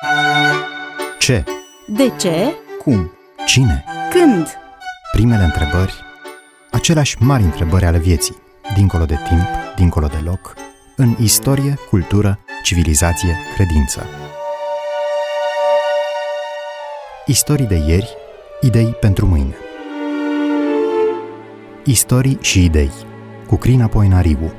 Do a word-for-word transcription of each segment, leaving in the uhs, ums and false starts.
Ce? De ce? Cum? Cine? Când? Primele întrebări, aceleași mari întrebări ale vieții, dincolo de timp, dincolo de loc, în istorie, cultură, civilizație, credință. Istorii de ieri, idei pentru mâine. Istorii și idei, cu Crina Poenariu.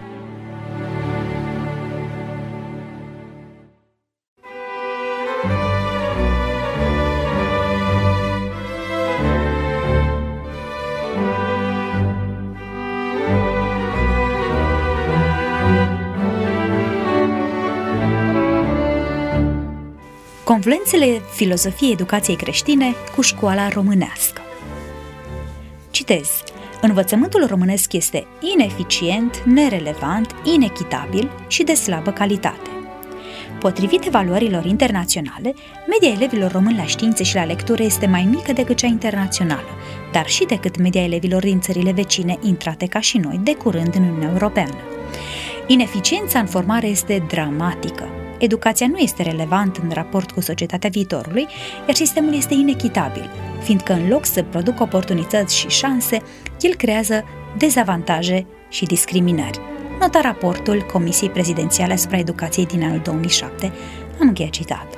Confluențele filozofiei educației creștine cu școala românească. Citez. Învățământul românesc este ineficient, nerelevant, inechitabil și de slabă calitate. Potrivit evaluărilor internaționale, media elevilor români la științe și la lectură este mai mică decât cea internațională, dar și decât media elevilor din țările vecine intrate ca și noi de curând în Uniunea Europeană. Ineficiența în formare este dramatică. Educația nu este relevantă în raport cu societatea viitorului, iar sistemul este inechitabil, fiindcă în loc să producă oportunități și șanse, el creează dezavantaje și discriminări. Nota raportul Comisiei Prezidențiale asupra Educației din anul două mii șapte. Am încheiat citatul.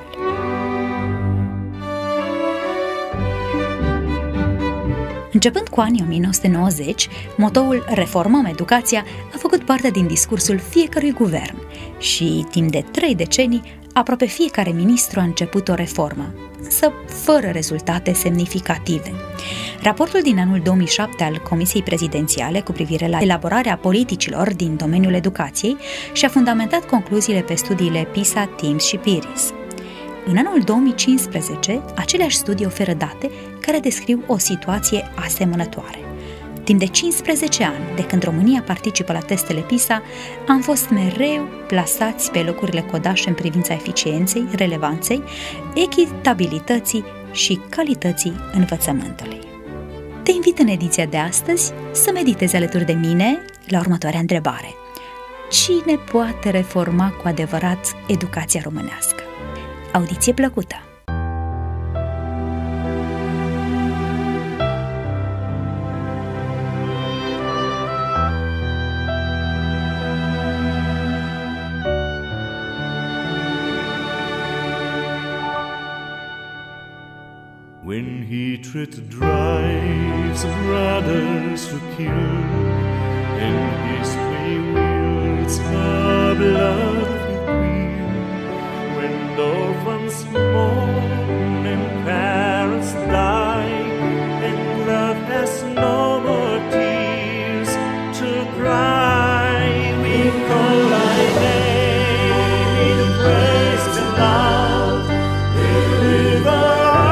Începând cu anii o mie nouă sute nouăzeci, motoul Reformăm educația a făcut parte din discursul fiecărui guvern și, timp de trei decenii, aproape fiecare ministru a început o reformă, însă fără rezultate semnificative. Raportul din anul două mii șapte al Comisiei Prezidențiale cu privire la elaborarea politicilor din domeniul educației și-a fundamentat concluziile pe studiile PISA, TIMSS și PIRIS. În anul două mii cincisprezece, aceleași studii oferă date care descriu o situație asemănătoare. Timp de cincisprezece ani, de când România participă la testele PISA, am fost mereu plasați pe locurile codașe în privința eficienței, relevanței, echitabilității și calității învățământului. Te invit în ediția de astăzi să meditezi alături de mine la următoarea întrebare. Cine poate reforma cu adevărat educația românească? Audiție plăcută! When hatred drives brothers to kill, and history wields her blood with will, when orphans mourn and parents die, and love has no more tears to cry, we call thy name in praise and love, deliver.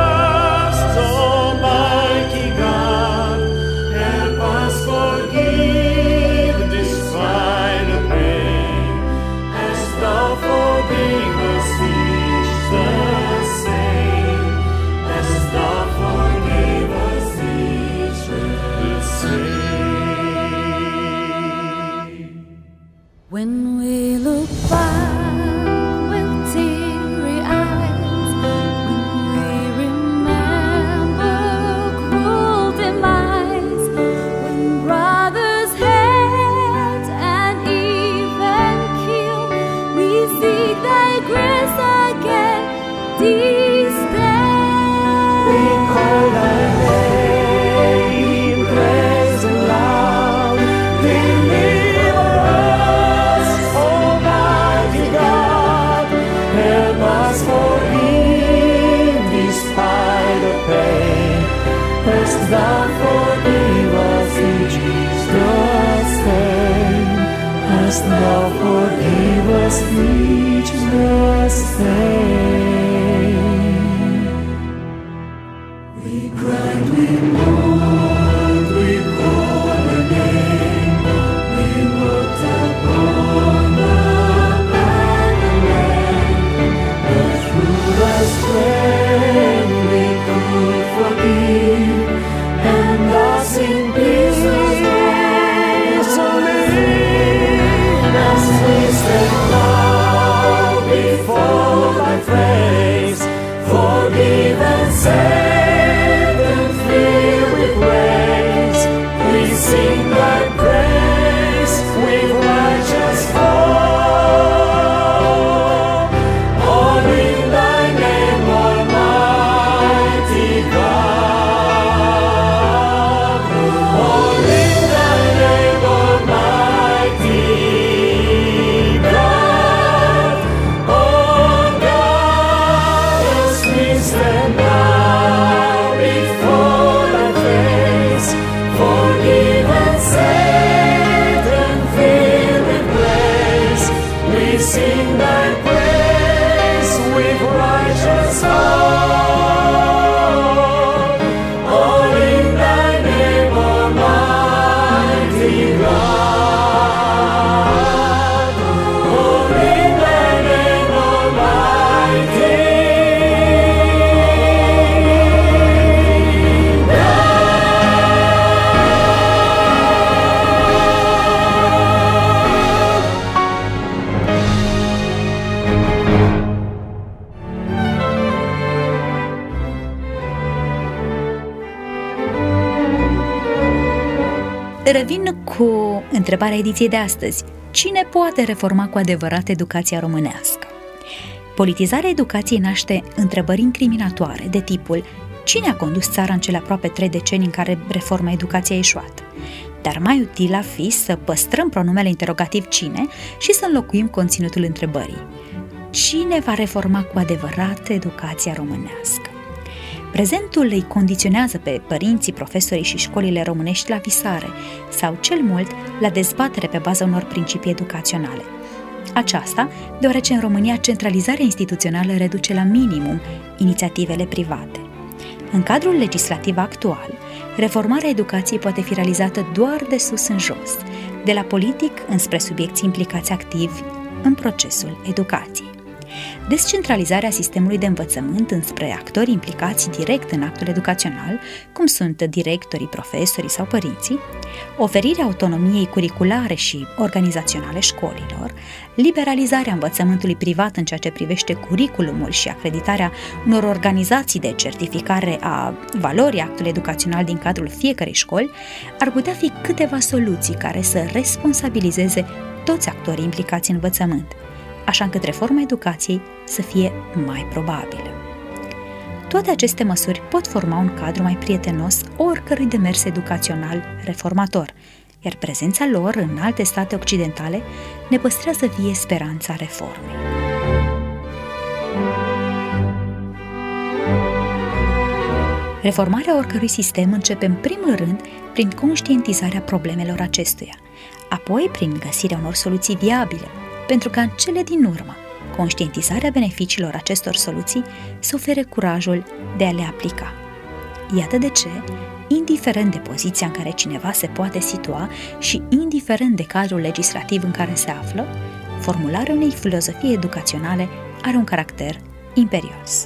When we look back with teary eyes, when we remember cruel demise, when brothers hate and even kill, we seek thy grace again this day. We call thy name, praise and love, deliver us, Almighty God, help us forgive despite the pain, as thou forgive us each the same, as thou forgive us each the same. We cried, we mourned, we called the name, we looked upon the land and land, but through thy strength we could forgive, and thus in peace live, as we stand now before thy Revin cu întrebarea ediției de astăzi. Cine poate reforma cu adevărat educația românească? Politizarea educației naște întrebări incriminatoare de tipul: cine a condus țara în cele aproape trei decenii în care reforma educației a eșuat? Dar mai util ar fi să păstrăm pronumele interrogativ cine și să înlocuim conținutul întrebării. Cine va reforma cu adevărat educația românească? Prezentul îi condiționează pe părinții, profesorii și școlile românești la visare sau, cel mult, la dezbatere pe baza unor principii educaționale. Aceasta deoarece în România centralizarea instituțională reduce la minimum inițiativele private. În cadrul legislativ actual, reformarea educației poate fi realizată doar de sus în jos, de la politic înspre subiecții implicați activi în procesul educației. Descentralizarea sistemului de învățământ înspre actorii implicați direct în actul educațional, cum sunt directorii, profesorii sau părinții, oferirea autonomiei curriculare și organizaționale școlilor, liberalizarea învățământului privat în ceea ce privește curriculumul și acreditarea unor organizații de certificare a valorii actului educațional din cadrul fiecărei școli, ar putea fi câteva soluții care să responsabilizeze toți actorii implicați în învățământ, așa încât reforma educației să fie mai probabilă. Toate aceste măsuri pot forma un cadru mai prietenos oricărui demers educațional reformator, iar prezența lor în alte state occidentale ne păstrează vie speranța reformei. Reformarea oricărui sistem începe în primul rând prin conștientizarea problemelor acestuia, apoi prin găsirea unor soluții viabile, pentru că în cele din urmă, conștientizarea beneficiilor acestor soluții să ofere curajul de a le aplica. Iată de ce, indiferent de poziția în care cineva se poate situa și indiferent de cadrul legislativ în care se află, formularea unei filozofii educaționale are un caracter imperios.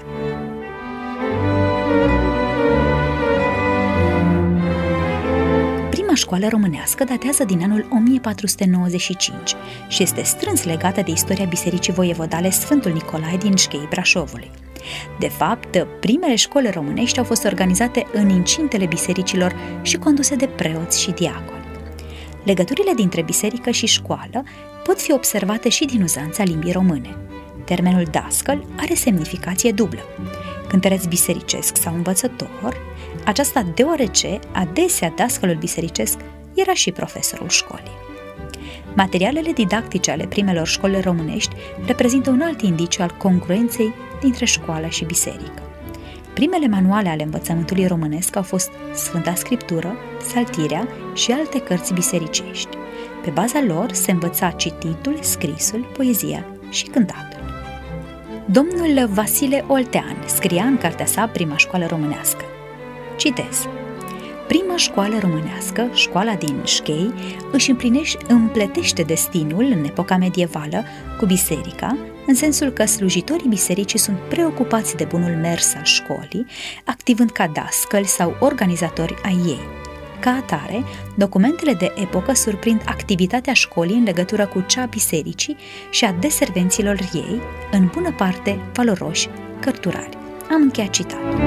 Prima școală românească datează din anul o mie patru sute nouăzeci și cinci și este strâns legată de istoria Bisericii Voievodale Sfântul Nicolae din Șcheii Brașovului. De fapt, primele școli românești au fost organizate în incintele bisericilor și conduse de preoți și diaconi. Legăturile dintre biserică și școală pot fi observate și din uzanța limbii române. Termenul dascăl are semnificație dublă: cântăreț bisericesc sau învățător, aceasta deoarece adesea dascălul bisericesc era și profesorul școlii. Materialele didactice ale primelor școli românești reprezintă un alt indiciu al congruenței dintre școală și biserică. Primele manuale ale învățământului românesc au fost Sfânta Scriptură, Psaltirea și alte cărți bisericești. Pe baza lor se învăța cititul, scrisul, poezia și cântatul. Domnul Vasile Oltean scria în cartea sa Prima școală românească. Citez: prima școală românească, școala din Șchei, își împletește destinul în epoca medievală cu biserica, în sensul că slujitorii bisericii sunt preocupați de bunul mers al școlii, activând ca dascăli sau organizatori ai ei. Ca atare, documentele de epocă surprind activitatea școlii în legătură cu cea a bisericii și a deservenților ei, în bună parte valoroși cărturari. Am încheiat citatul.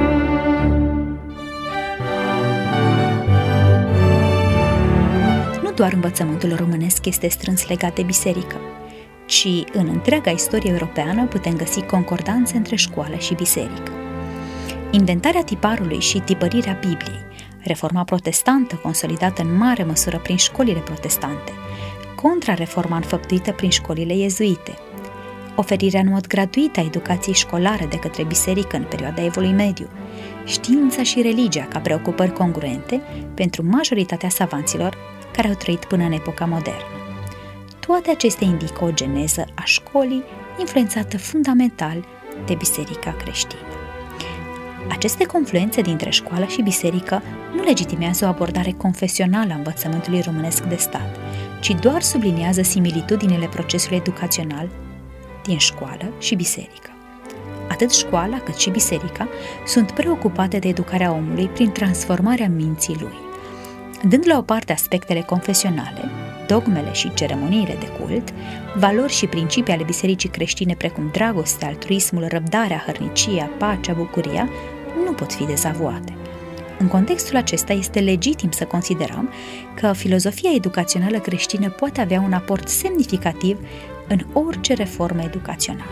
Nu doar învățământul românesc este strâns legat de biserică, ci în întreaga istorie europeană putem găsi concordanțe între școală și biserică. Inventarea tiparului și tipărirea Bibliei, reforma protestantă consolidată în mare măsură prin școlile protestante, contrareforma înfăptuită prin școlile iezuite, oferirea în mod gratuit a educației școlare de către biserică în perioada Evului Mediu, știința și religia ca preocupări congruente pentru majoritatea savanților care au trăit până în epoca modernă. Toate acestea indică o geneză a școlii influențată fundamental de biserica creștină. Aceste confluențe dintre școală și biserică nu legitimează o abordare confesională a învățământului românesc de stat, ci doar subliniază similitudinile procesului educațional din școală și biserică. Atât școala cât și biserica sunt preocupate de educarea omului prin transformarea minții lui. Dând la o parte aspectele confesionale, dogmele și ceremoniile de cult, valori și principii ale bisericii creștine precum dragostea, altruismul, răbdarea, hărnicia, pacea, bucuria, nu pot fi dezavuate. În contextul acesta este legitim să considerăm că filozofia educațională creștină poate avea un aport semnificativ în orice reformă educațională.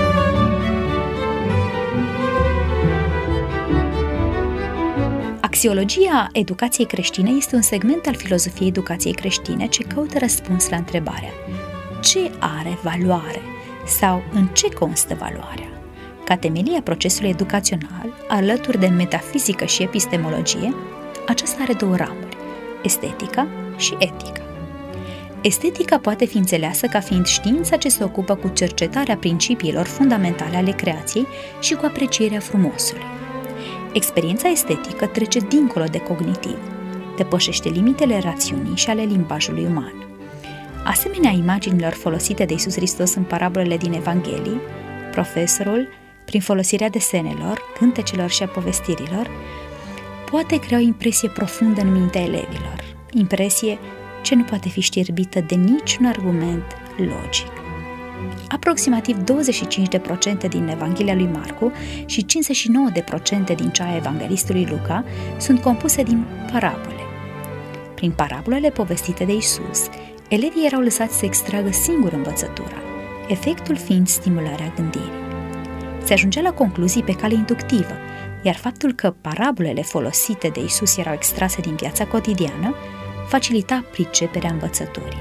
Axiologia educației creștine este un segment al filozofiei educației creștine ce caută răspuns la întrebarea: ce are valoare sau în ce constă valoarea? Ca temelie a procesului educațional, alături de metafizică și epistemologie, aceasta are două ramuri: estetica și etica. Estetica poate fi înțeleasă ca fiind știința ce se ocupă cu cercetarea principiilor fundamentale ale creației și cu aprecierea frumosului. Experiența estetică trece dincolo de cognitiv, depășește limitele rațiunii și ale limbajului uman. Asemenea imaginilor folosite de Iisus Hristos în parabolele din Evanghelii, profesorul, prin folosirea desenelor, cântecelor și a povestirilor, poate crea o impresie profundă în mintea elevilor, impresie ce nu poate fi știrbită de niciun argument logic. Aproximativ douăzeci și cinci la sută din Evanghelia lui Marcu și cincizeci și nouă la sută din cea a evanghelistului Luca sunt compuse din parabole. Prin parabolele povestite de Iisus, elevii erau lăsați să extragă singur învățătura, efectul fiind stimularea gândirii. Se ajungea la concluzii pe cale inductivă, iar faptul că parabolele folosite de Iisus erau extrase din viața cotidiană facilita priceperea învățăturii.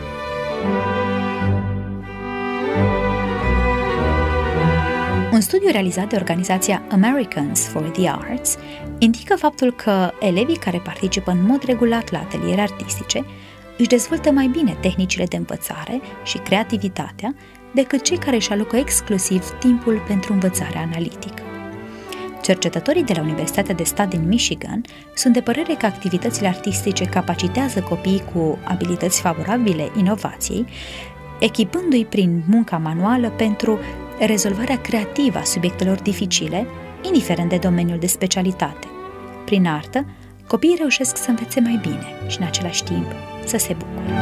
Un studiu realizat de organizația Americans for the Arts indică faptul că elevii care participă în mod regulat la ateliere artistice își dezvoltă mai bine tehnicile de învățare și creativitatea decât cei care își alocă exclusiv timpul pentru învățarea analitică. Cercetătorii de la Universitatea de Stat din Michigan sunt de părere că activitățile artistice capacitează copiii cu abilități favorabile inovației, echipându-i prin munca manuală pentru rezolvarea creativă a subiectelor dificile, indiferent de domeniul de specialitate. Prin artă, copiii reușesc să învețe mai bine și, în același timp, să se bucure.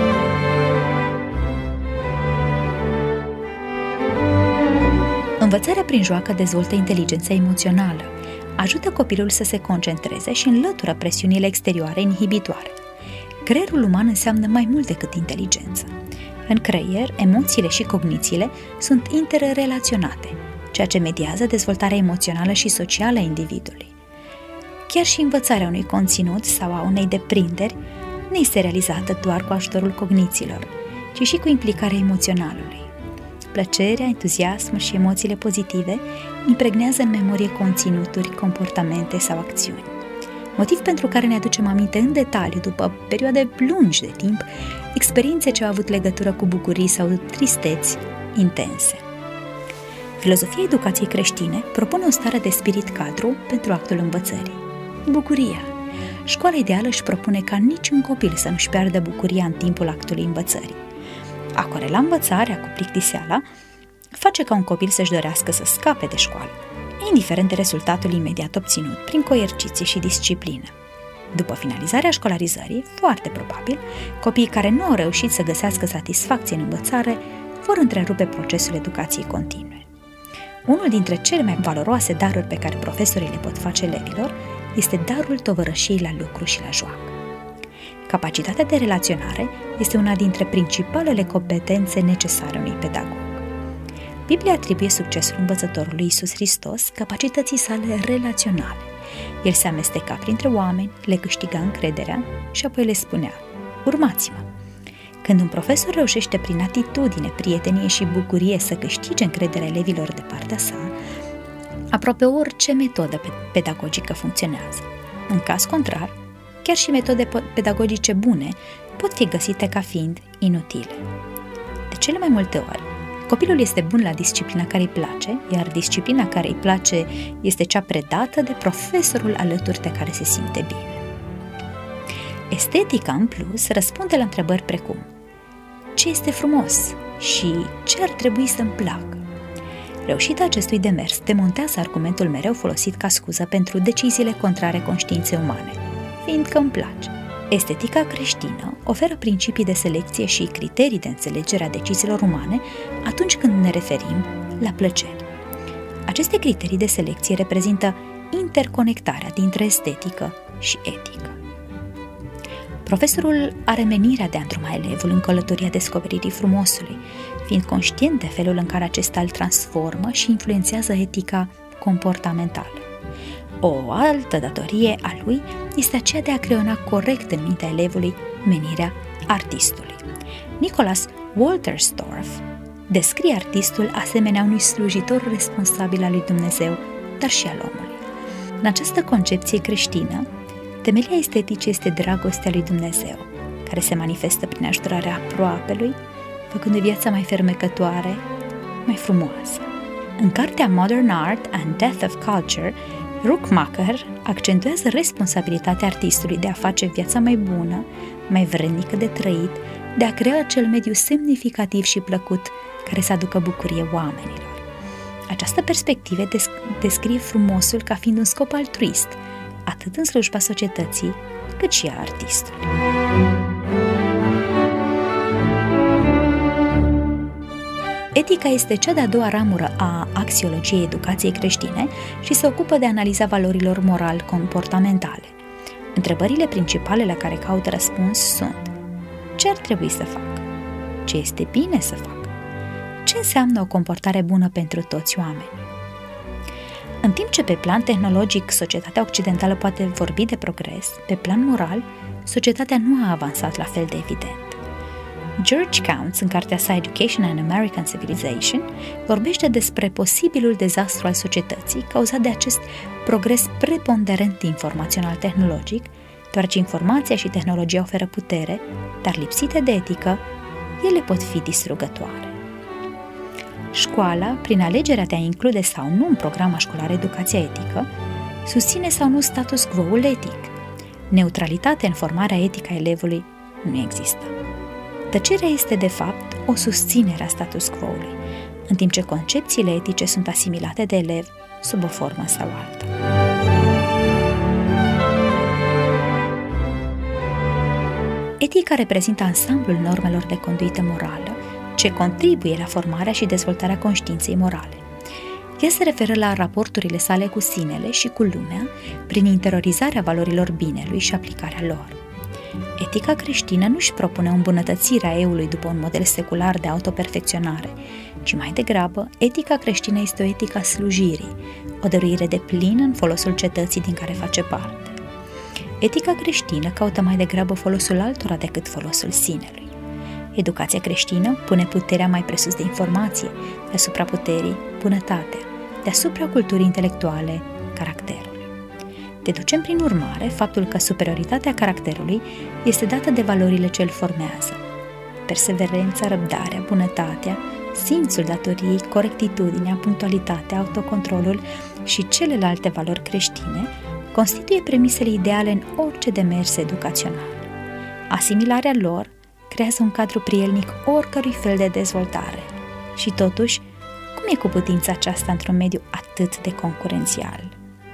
Învățarea prin joacă dezvoltă inteligența emoțională, ajută copilul să se concentreze și înlătură presiunile exterioare inhibitoare. Creierul uman înseamnă mai mult decât inteligență. În creier, emoțiile și cognițiile sunt interrelaționate, ceea ce mediază dezvoltarea emoțională și socială a individului. Chiar și învățarea unui conținut sau a unei deprinderi nu este realizată doar cu ajutorul cognițiilor, ci și cu implicarea emoționalului. Plăcerea, entuziasmul și emoțiile pozitive impregnează în memorie conținuturi, comportamente sau acțiuni. Motiv pentru care ne aducem aminte în detaliu, după perioade lungi de timp, experiențe ce au avut legătură cu bucurii sau tristeți intense. Filozofia educației creștine propune o stare de spirit cadru pentru actul învățării: bucuria. Școala ideală își propune ca niciun copil să nu-și piardă bucuria în timpul actului învățării. A corela învățarea cu plictiseala face ca un copil să-și dorească să scape de școală, indiferent de rezultatul imediat obținut prin coerciție și disciplină. După finalizarea școlarizării, foarte probabil, copiii care nu au reușit să găsească satisfacție în învățare vor întrerupe procesul educației continue. Unul dintre cele mai valoroase daruri pe care profesorii le pot face elevilor este darul tovărășiei la lucru și la joacă. Capacitatea de relaționare este una dintre principalele competențe necesare unui pedagog. Biblia atribuie succesul învățătorului Iisus Hristos capacității sale relaționale. El se amesteca printre oameni, le câștiga încrederea și apoi le spunea: urmați-mă. Când un profesor reușește prin atitudine, prietenie și bucurie să câștige încrederea elevilor de partea sa, aproape orice metodă pedagogică funcționează. În caz contrar, chiar și metode pedagogice bune pot fi găsite ca fiind inutile. De cele mai multe ori, copilul este bun la disciplina care îi place, iar disciplina care îi place este cea predată de profesorul alături de care se simte bine. Estetica, în plus, răspunde la întrebări precum: ce este frumos și ce ar trebui să-mi placă? Reușita acestui demers demontează argumentul mereu folosit ca scuză pentru deciziile contrare conștiinței umane, fiindcă îmi place. Estetica creștină oferă principii de selecție și criterii de înțelegere a deciziilor umane atunci când ne referim la plăcere. Aceste criterii de selecție reprezintă interconectarea dintre estetică și etică. Profesorul are menirea de a îndruma elevul în călătoria descoperirii frumosului, fiind conștient de felul în care acesta îl transformă și influențează etica comportamentală. O altă datorie a lui este aceea de a creona corect în mintea elevului menirea artistului. Nicholas Wolterstorff descrie artistul asemenea unui slujitor responsabil al lui Dumnezeu, dar și al omului. În această concepție creștină, temelia esteticii este dragostea lui Dumnezeu, care se manifestă prin ajutorarea aproapelui, făcând viața mai fermecătoare, mai frumoasă. În cartea Modern Art and Death of Culture, Ruckmacher accentuează responsabilitatea artistului de a face viața mai bună, mai vrednică de trăit, de a crea acel mediu semnificativ și plăcut care să aducă bucurie oamenilor. Această perspectivă descrie frumosul ca fiind un scop altruist, atât în slujba societății, cât și a artistului. Etica este cea de-a doua ramură a axiologiei educației creștine și se ocupă de analiza valorilor moral-comportamentale. Întrebările principale la care caută răspuns sunt: ce ar trebui să fac? Ce este bine să fac? Ce înseamnă o comportare bună pentru toți oamenii? În timp ce pe plan tehnologic societatea occidentală poate vorbi de progres, pe plan moral, societatea nu a avansat la fel de evident. George Counts, în cartea sa Education and American Civilization, vorbește despre posibilul dezastru al societății cauzat de acest progres preponderent informațional-tehnologic, deoarece informația și tehnologia oferă putere, dar lipsite de etică, ele pot fi distrugătoare. Școala, prin alegerea de a include sau nu în programa școlară educația etică, susține sau nu status quo-ul etic. Neutralitatea în formarea etică a elevului nu există. Tăcerea este, de fapt, o susținere a status quo-ului, în timp ce concepțiile etice sunt asimilate de elev sub o formă sau alta. Etica reprezintă ansamblul normelor de conduită morală, ce contribuie la formarea și dezvoltarea conștiinței morale. Ea se referă la raporturile sale cu sinele și cu lumea, prin interiorizarea valorilor binelui și aplicarea lor. Etica creștină nu își propune îmbunătățirea eului după un model secular de autoperfecționare, ci mai degrabă, etica creștină este o etică a slujirii, o dăruire deplină în folosul cetății din care face parte. Etica creștină caută mai degrabă folosul altora decât folosul sinelui. Educația creștină pune puterea mai presus de informație, deasupra puterii, bunătatea, deasupra culturii intelectuale, caracterului. Deducem prin urmare faptul că superioritatea caracterului este dată de valorile ce îl formează. Perseverența, răbdarea, bunătatea, simțul datoriei, corectitudinea, punctualitatea, autocontrolul și celelalte valori creștine constituie premisele ideale în orice demers educațional. Asimilarea lor creează un cadru prielnic oricărui fel de dezvoltare. Și totuși, cum e cu putința aceasta într-un mediu atât de concurențial?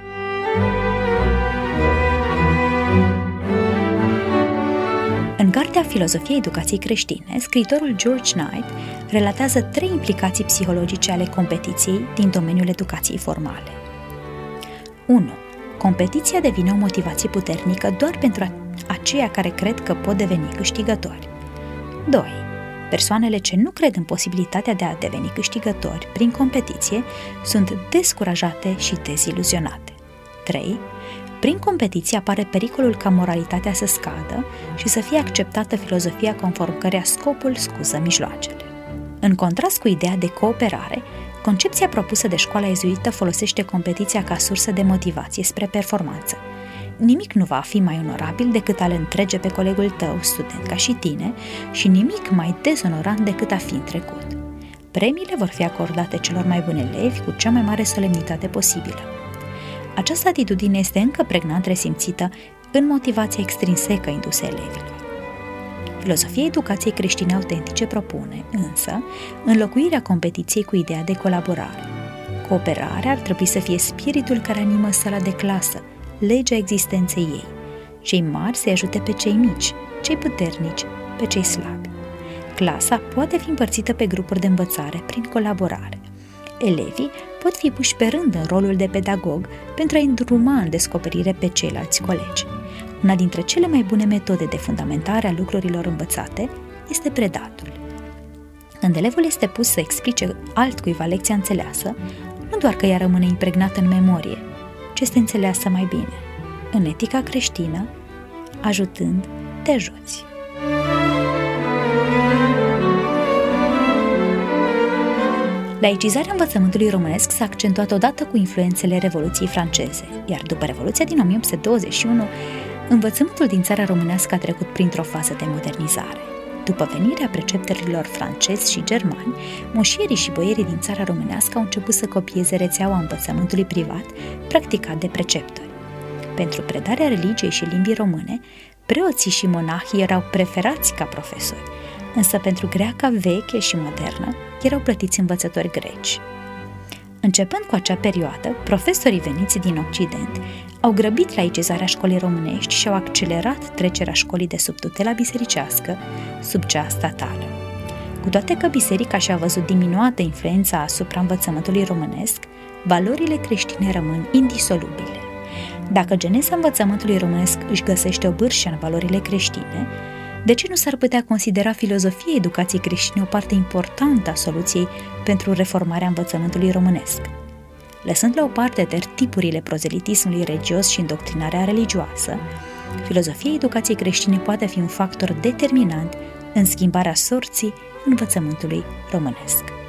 În cartea Filozofia educației creștine, scriitorul George Knight relatează trei implicații psihologice ale competiției din domeniul educației formale. unu. Competiția devine o motivație puternică doar pentru aceia care cred că pot deveni câștigători. doi. Persoanele ce nu cred în posibilitatea de a deveni câștigători prin competiție sunt descurajate și deziluzionate. trei. Prin competiție apare pericolul ca moralitatea să scadă și să fie acceptată filozofia conform căreia scopul scuză mijloacele. În contrast cu ideea de cooperare, concepția propusă de școala ezuită folosește competiția ca sursă de motivație spre performanță. Nimic nu va fi mai onorabil decât a-l întrege pe colegul tău, student ca și tine, și nimic mai dezonorant decât a fi în trecut. Premiile vor fi acordate celor mai buni elevi cu cea mai mare solemnitate posibilă. Această atitudine este încă pregnant resimțită în motivația extrinsecă indusă elevilor. Filozofia educației creștine autentice propune, însă, înlocuirea competiției cu ideea de colaborare. Cooperarea ar trebui să fie spiritul care animă sala de clasă, legea existenței ei. Cei mari să ajute pe cei mici, cei puternici pe cei slabi. Clasa poate fi împărțită pe grupuri de învățare prin colaborare. Elevii pot fi puși pe rând în rolul de pedagog pentru a îndruma în descoperire pe ceilalți colegi. Una dintre cele mai bune metode de fundamentare a lucrurilor învățate este predatul. Când elevul este pus să explice altcuiva lecția înțeleasă, nu doar că ea rămâne impregnată în memorie, ci este înțeleasă mai bine, în etica creștină, ajutând, te ajuți. Laicizarea învățământului românesc s-a accentuat odată cu influențele Revoluției franceze, iar după Revoluția din o mie opt sute douăzeci și unu, învățământul din țara românească a trecut printr-o fază de modernizare. După venirea preceptorilor francezi și germani, moșierii și boierii din țara românească au început să copieze rețeaua învățământului privat practicat de preceptori. Pentru predarea religiei și limbii române, preoții și monahii erau preferați ca profesori, însă pentru greaca veche și modernă erau plătiți învățători greci. Începând cu acea perioadă, profesorii veniți din Occident au grăbit laicizarea școlii românești și au accelerat trecerea școlii de sub tutela bisericească sub cea statală. Cu toate că biserica și-a văzut diminuată influența asupra învățământului românesc, valorile creștine rămân indisolubile. Dacă geneza învățământului românesc își găsește o bârșă în valorile creștine, de ce nu s-ar putea considera filozofia educației creștine o parte importantă a soluției pentru reformarea învățământului românesc? Lăsând la o parte tertipurile prozelitismului religios și îndoctrinarea religioasă, filozofia educației creștine poate fi un factor determinant în schimbarea sorții învățământului românesc.